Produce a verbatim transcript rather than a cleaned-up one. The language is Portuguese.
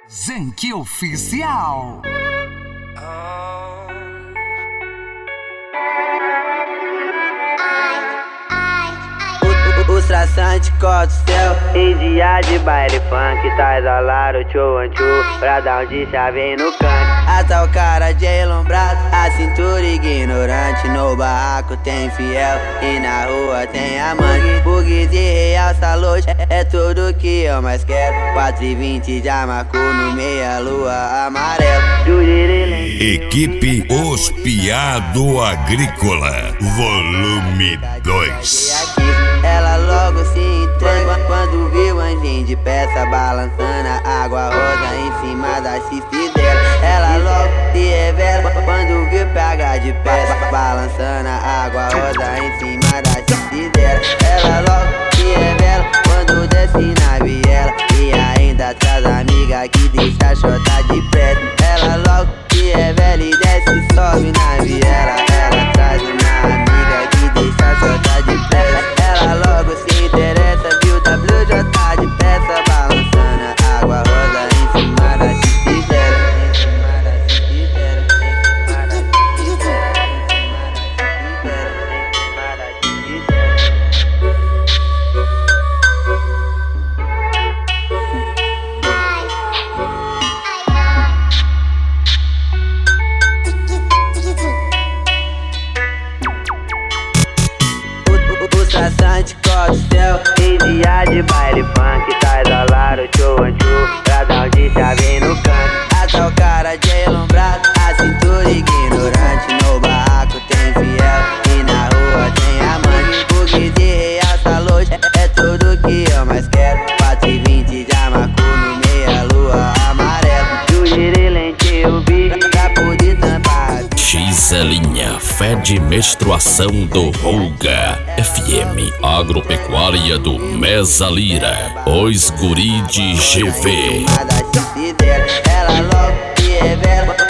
Zenki Oficial. Os traçantes cortam o céu em dia de baile funk. Tá exalado, tchô, antchô, pra dar um de chave no canto. Até o cara de elombrado, a cintura ignorante. No barraco tem fiel e na rua tem amante. Bugues e realça loja, é tudo que eu mais quero. Quatro e vinte de Amacu no meia lua amarelo. Equipe Os Piado Agrícola, volume dois. Ela logo se entrega quando viu o anjinho de peça balançando a água rosa em cima da chifre dela. Ela logo se revela quando viu o pH de peça balançando a água rosa em cima da chifre dela. Ela logo se revela quando desce na viela e ainda traz amiga que deixa a chota de preto. Ela logo se revela e desce e sobe na viela. Ela traz uma amiga que deixa a chota de preto. Ela logo se interessa, viu W J de peça balançando a água rosa em cima da chifreira. Em cima da chifreira, em cima da chifreira, em cima da chifreira. Os traçantes cortam o céu em dia de baile funk. Tá exalado, tchô, antchô, pra dar um de chave no canto. Até o cara de elombrado, a cintura ignorante. No barraco tem fiel e na rua tem amante. Bugues e realça loja, é tudo que eu mais quero. Quatro e vinte de Amacu no meia lua amarelo. Juriri, lentil, bicho, capo de tampar. Xizelinha, fede menstruação do Ruga. F M Agropecuária do Mesalira, Os Guri de G V. Ela logo se revela